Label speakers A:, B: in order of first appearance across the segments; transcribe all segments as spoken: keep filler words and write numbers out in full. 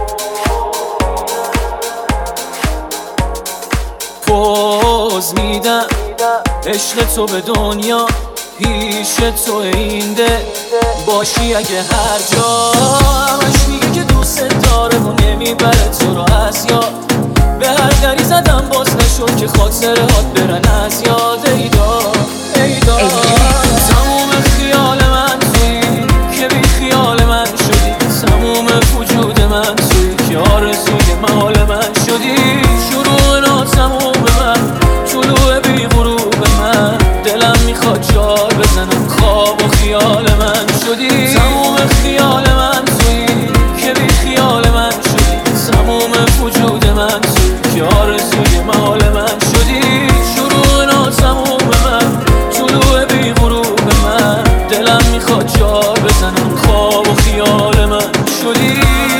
A: پوز میدم عشق تو به دنیا، پیش تو این ده باشی اگه هر جا. همش میگه که دوست داره و نمیبره تو رو از یاد. به هر دری زدم باز نشد که خاطرات برن از یاد. ایدا ایدا تموم خیال من توی که بی خیال من شدی. تموم وجود من توی که آرزوی محال من شدی. شروع ناتموم من، طلوع بی غروب من. دلم میخواد جار بزنم، خواب و خیال من شدی. تموم خیال من توی که بی خیال من شدی. تموم وجود من توی که آرزوی محال من شدی. شروع ناتموم من، طلوع بی غروب من. دلم میخواد جار بزنم، خواب و خیال من شدی.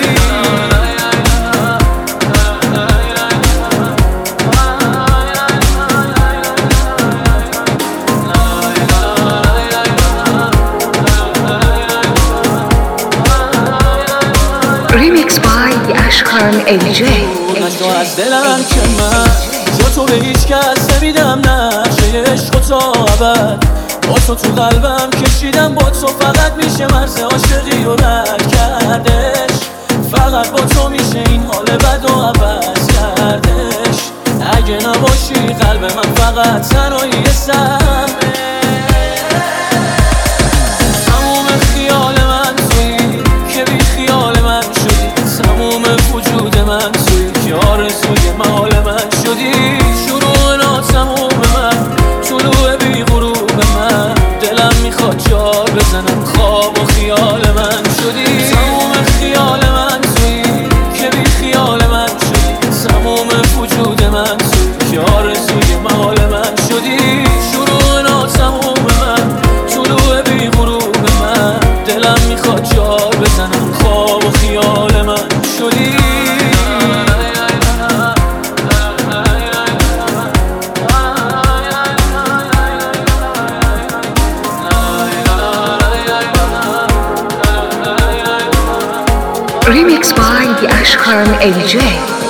B: Remix by Ashkan ال جی.
A: نشو از دلم که من جا تو به هیچ کس نمیدم نقشه عشق و تا ابد. با تو تو قلبم کشیدم، با تو فقط میشه مرز عاشقی رو رد کردش. فقط با تو میشه این حال بد و عوض کردش. اگه نباشی قلب من فقط تنهایی سمه. تموم خیال من توی که بی خیال من شدی. تموم وجود من توی که آرزوی محال من شدی. شروع ناتموم من، طلوع بی غروب من. دلم میخواد جار بزنم، خواب و خیال من شدی. تموم خیال من توی که بی خیال من شدی. تموم وجود من توی که آرزوی محال من شدی. شروع ناتموم من، طلوع بی غروب من. دلم میخواد جار بزنم، خواب و خیال من شدی.
B: Remix by Ashkan ال جی.